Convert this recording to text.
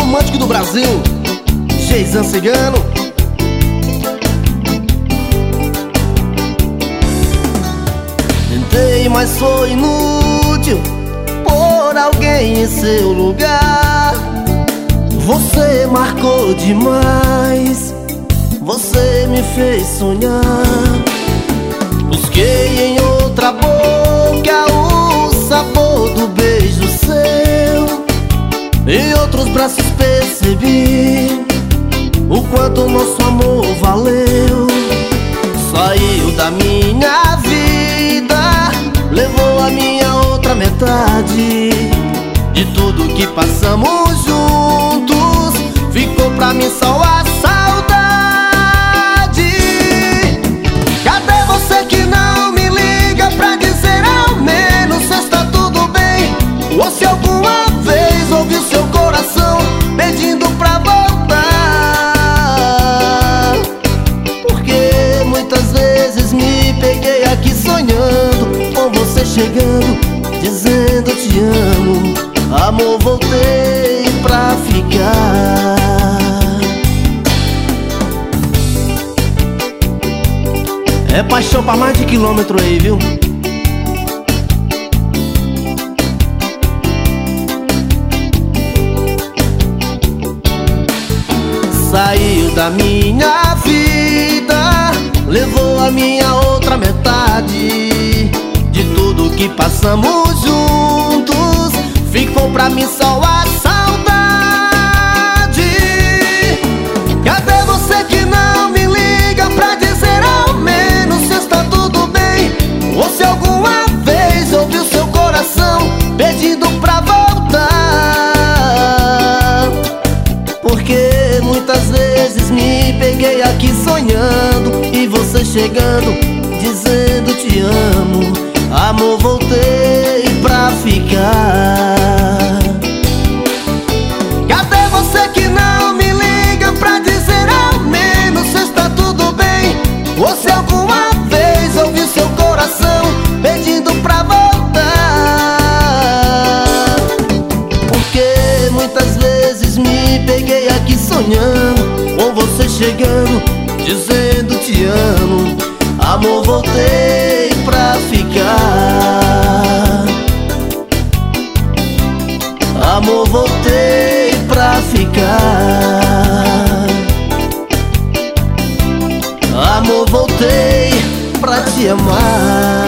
romântico do Brasil, Geizan Cigano. Tentei, mas foi inútil pôr alguém em seu lugar. Você marcou demais, você me fez sonhar. Busquei em outra boca o sabor do beijo seu. Em outros braços percebi o quanto nosso amor valeu. Saiu da minha vida, levou a minha outra metade. De tudo que passamos juntos, ficou pra mim só a saudade. Cadê você que não me liga pra dizer ao menos se está tudo bem? Ou se alguma vez ouviu seu coração pedindo pra voltar? Porque muitas vezes me peguei aqui sonhando com você chegando, dizendo te amo. Amor, voltei pra ficar. É paixão pra mais de quilômetro aí, viu? Saiu da minha vida, levou a minha outra metade. De tudo que passamos juntos, ficou pra mim só a saudade. Cadê você que não me liga pra dizer ao menos se está tudo bem? Ou se alguma vez ouviu seu coração pedindo pra voltar? Porque muitas vezes me peguei aqui sonhando e você chegando, dizendo te amo. Amor, voltei pra ficar. Cadê você que não me liga pra dizer ao menos se está tudo bem? Ou se alguma vez ouviu seu coração pedindo pra voltar? Porque muitas vezes me peguei aqui sonhando com você chegando, dizendo te amo. Amor, voltei pra ficar. Amor, voltei pra ficar. Amor, voltei pra te amar.